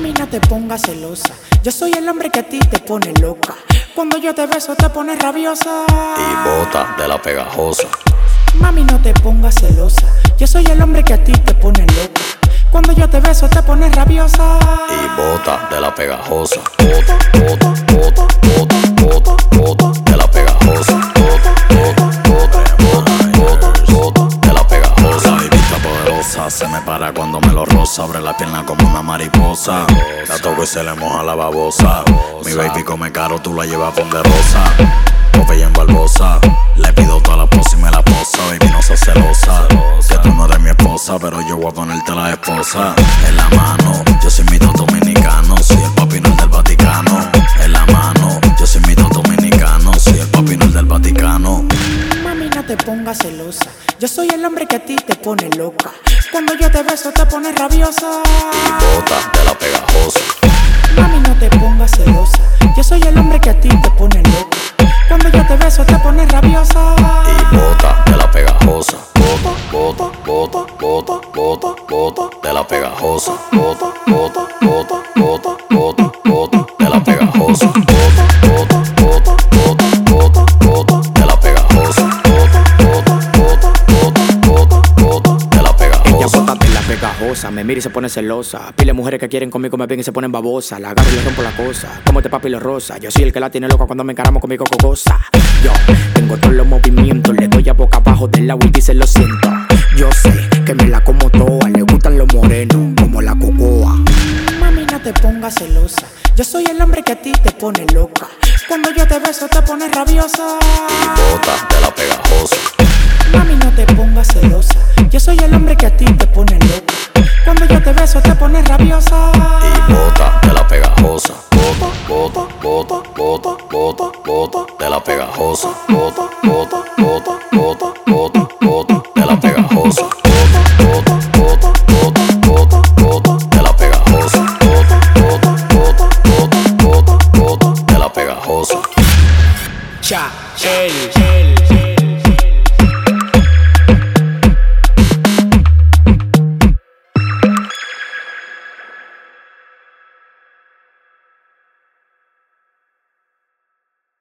Mami, no te pongas celosa. Yo soy el hombre que a ti te pone loca. Cuando yo te beso te pones rabiosa y bota de la pegajosa. Mami, no te pongas celosa. Yo soy el hombre que a ti te pone loca. Cuando yo te beso te pones rabiosa y bota de la pegajosa. Bota, bota, bota, bota, bota, bota de la pegajosa. Bota, bota, bota, bota, bota, bota de la pegajosa. La vivita poderosa se me para cuando me lo roza. Abre la pierna como una mariposa. La toco y se le moja la babosa. Mi baby come caro, tú la llevas ponderosa. Popeye en Barbosa. Le pido toda la posa y me la posa. Baby, no seas celosa, que tú no eres mi esposa, pero yo voy a ponerte la esposa. En la mano, yo soy mitad dominicano. Soy el papi no el del Vaticano. En la mano, yo soy mitad dominicano. Soy el papi no el del Vaticano. Mami, no te pongas celosa. Yo soy el hombre que a ti te pone loca. Cuando yo te beso te pones rabiosa y bota de la pegajosa. Mami, no te pongas celosa. Yo soy el hombre que a ti te pone loca. Cuando yo te beso te pones rabiosa y bota de la pegajosa. Bota, bota, bota, bota, bota, bota de la pegajosa. Bota, bota, bota, bota, bota, bota de la pegajosa. Bota, bota, bota, bota, bota, bota de la pegajosa. Bota, bota, bota, bota, bota, bota de la pegajosa. Ella bota de la pegajosa, me mira y se pone celosa. Pile mujeres que quieren conmigo me ven y se ponen babosa. La agarro y le rompo la cosa, como este papi lo rosa. Yo soy el que la tiene loca cuando me encaramo conmigo cocosa. Yo tengo todos los movimientos, le doy a boca abajo del lado y dice lo siento. Yo sé que me la como toda, le gustan los morenos como la cocoa. Mami, no te pongas celosa. Yo soy el hombre que a ti te pone loca. Cuando yo te beso te pones rabiosa y bota de la pegajosa. Mami, no te pongas celosa. Yo soy el hombre que a ti te pone loca. Cuando yo te beso te pones rabiosa y bota de la pegajosa. Bota, bota, bota, bota, bota, bota de la pegajosa. Bota, bota, bota, bota, bota